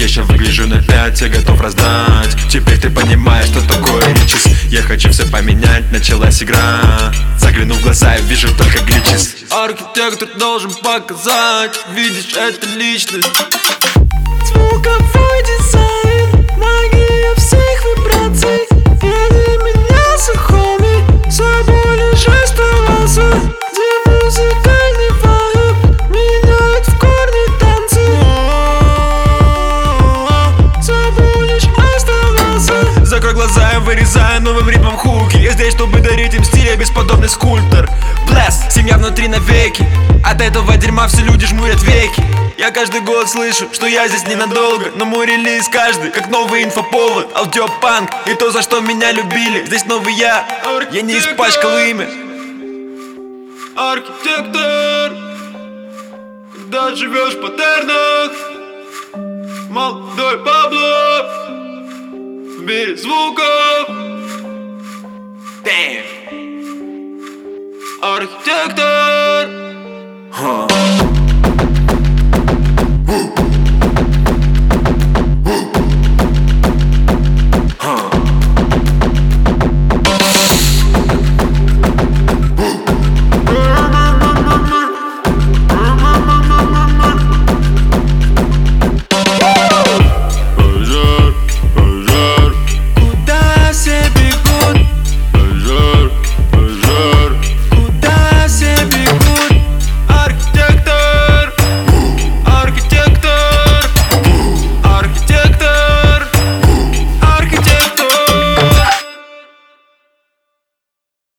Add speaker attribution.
Speaker 1: еще выгляжу на 5, я готов раздать. Теперь ты понимаешь, что такое ричес. Я хочу все поменять, началась игра. Загляну в глаза и вижу только гличес.
Speaker 2: Архитектор должен показать, видишь, это личность.
Speaker 3: Звуковой дизайн, магия всех вибраций. Веди меня за хобби, с собой лишь оставался. Где музыкальный вайб меняет в корне танцы. С собой лишь оставался.
Speaker 2: Закрой глаза и вырезаю новым ритмом хуки. Я здесь, чтобы дарить им стиль, я бесподобный скульптор. Блэс, семья внутри навеки. От этого дерьма все люди жмурят веки. Я каждый год слышу, что я здесь ненадолго, но мой релиз каждый, как новый инфоповод. Аудиопанк, и то, за что меня любили. Здесь новый я не испачкал имя. Архитектор, когда живешь в паттернах, молодой Пабло в мире звуков. Damn. Архитектор.